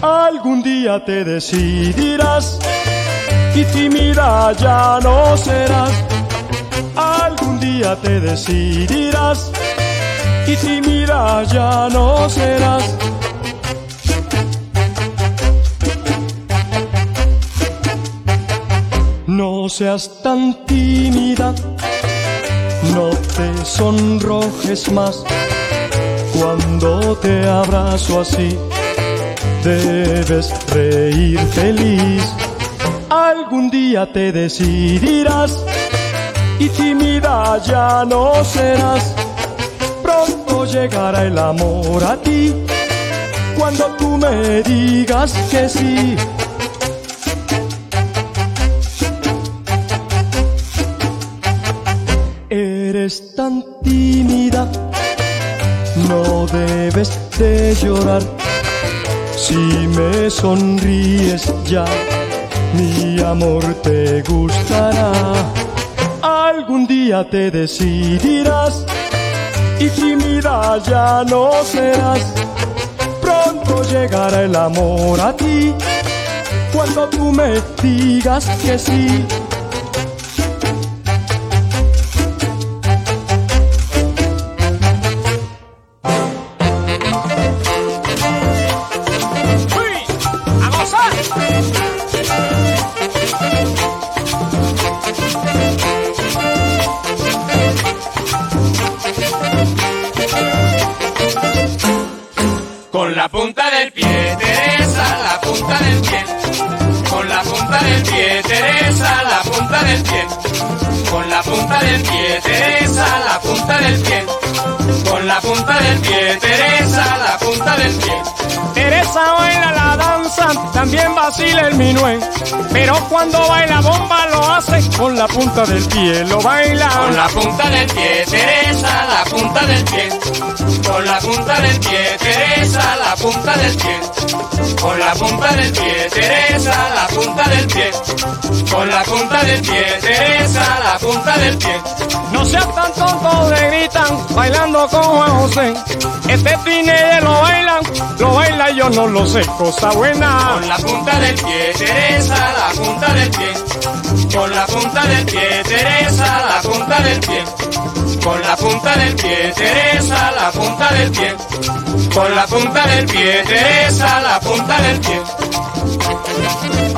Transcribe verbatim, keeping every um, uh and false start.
Algún día te decidirás y tímida ya no serás. Algún día te decidirás y tímida ya no serás. No seas tan tímida, no te sonrojes más. Cuando te abrazo así, debes reír feliz. Algún día te decidirás y tímida ya no serás. Pronto llegará el amor a ti, cuando tú me digas que sí. Eres tan tímida, no debes de llorar. Si me sonríes ya, mi amor te gustará. Algún día te decidirás y tímida ya no serás. Pronto llegará el amor a ti, cuando tú me digas que sí. Con la punta del pie, Teresa, la punta del pie. Con la punta del pie, Teresa, la punta del pie. Con la punta del pie, Teresa, la punta del pie. Con la punta del pie, Teresa, la punta del pie. Teresa baila la danza, también vacila el minué, pero cuando baila bomba lo hace con la punta del pie, lo baila. Con la punta del pie, Teresa, la punta del pie. Con la punta del pie, Teresa, la punta del pie. Con la punta del pie, Teresa, la punta del pie. Con la punta del pie, Teresa, la punta del pie. No seas tan tonto, le gritan, bailando con Juan José. Este teenager lo bailan, lo baila yo no lo sé, cosa buena. Con la punta del pie, Teresa, la punta del pie. Con la punta del pie, Teresa, la punta del pie. Con la punta del pie, Teresa, la punta del pie. Con la punta del pie, Teresa, la punta del pie.